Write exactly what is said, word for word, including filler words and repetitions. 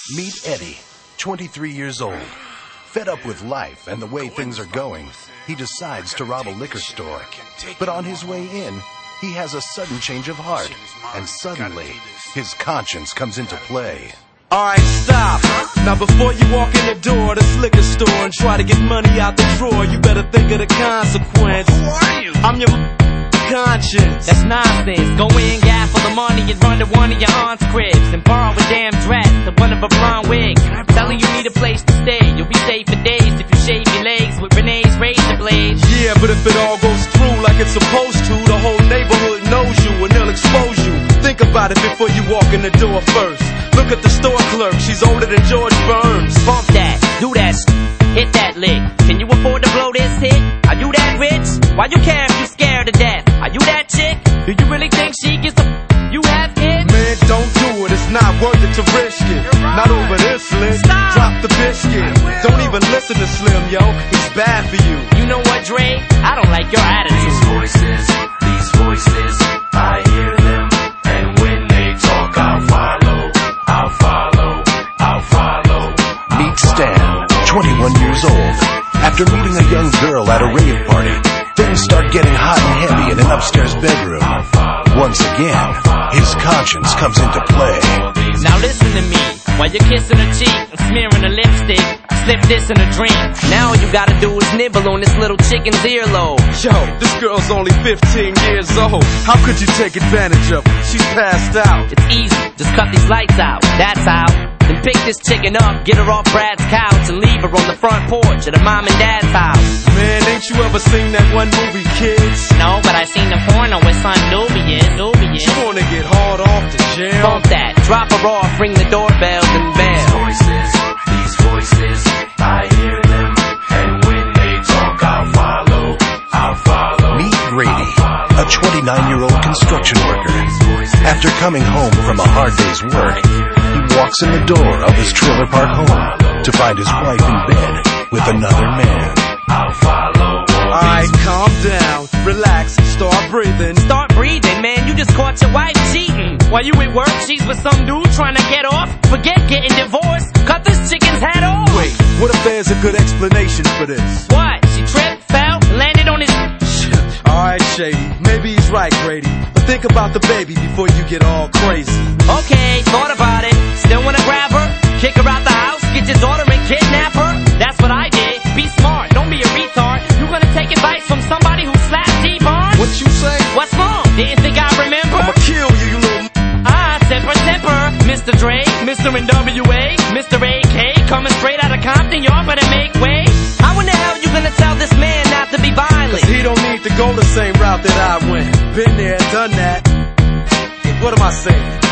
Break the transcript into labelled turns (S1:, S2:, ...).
S1: Meet Eddie, twenty-three years old. Fed up with life and the way things are going, he decides to rob a liquor store. But on his way in, he has a sudden change of heart, and suddenly, his conscience comes into play.
S2: Alright, stop. Now before you walk in the door of this liquor store and try to get money out the drawer, you better think of the consequence.
S3: Who are you?
S2: I'm your conscience.
S4: That's nonsense. Go in, gap for the money and run to one of your aunt's cribs and borrow a damn dress to one of her blonde wigs. Tell her you need a place to stay. You'll be safe for days if you shave your legs with Renee's razor blades.
S2: Yeah, but if it all goes through like it's supposed to, the whole neighborhood knows you and they'll expose you. Think about it before you walk in the door first. Look at the store clerk, she's older than George Burns.
S4: Bump that, do that, hit that lick. Can you afford to blow this hit? Are you that rich? Why you care if you scared to death? Are you that chick? Do you really think she gets the you have kids?
S2: Man, don't do it, it's not worth it to risk it.
S4: Right.
S2: Not over this lick.
S4: Stop.
S2: Drop the biscuit. Don't even listen to Slim, yo, he's bad for you.
S4: You know what, Dre? I don't like your attitude.
S5: These voices, these voices, I hear them, and when they talk, I'll follow, I'll follow, I'll follow.
S1: Meet Stan, twenty-one years old. After meeting a young girl at a rave party, things start getting hot and heavy in an upstairs bedroom. Once again, his conscience comes into play.
S4: Now listen to me. While you're kissing her cheek and smearing her lipstick, slip this in a drink. Now all you gotta do is nibble on this little chicken's earlobe.
S2: Yo, this girl's only fifteen years old. How could you take advantage of her? She's passed out.
S4: It's easy, just cut these lights out. That's how. Then pick this chicken up, get her off Brad's couch, and leave her on the front porch at her mom and dad's house.
S2: Man, ain't you ever seen that one movie, Kids?
S4: No, but I seen the porno with son Nubius. Nubius.
S2: You wanna get hard off to jail?
S4: Bump that, drop her off, ring the doorbells and
S5: These
S4: bells.
S5: voices, these voices, I hear them, and when they talk, I'll follow, I'll follow.
S1: Meet Grady, a twenty-nine-year-old construction worker. After coming home from a hard day's work, he walks in the door of his trailer park home to find his wife in bed with another man.
S5: I'll follow.
S2: Alright, calm down, relax, start breathing.
S4: Start breathing, man, you just caught your wife cheating. While you at work, she's with some dude trying to get off. Forget getting divorced, cut this chicken's head off.
S2: Wait, what if there's a good explanation for this?
S4: What? She tripped, fell, landed on his...
S2: Alright, Shady, maybe he's right, Grady. But think about the baby before you get all crazy.
S4: Okay, thought about it. Still wanna grab her? Kick her out the house, get your daughter and kidnap her? That's what I did. Be smart, don't be a retard. You gonna take advice from somebody who slapped T-Bone?
S2: What you say?
S4: What's wrong? Didn't think I remember?
S2: I'ma kill you, you little...
S4: Ah, temper, temper. Mister Dre, Mister N W A, Mister A K, coming straight out of Compton, y'all better make way. How in the hell you gonna tell this man not to be violent?
S2: He don't need to go the same route that I went. Been there, done that. What am I saying?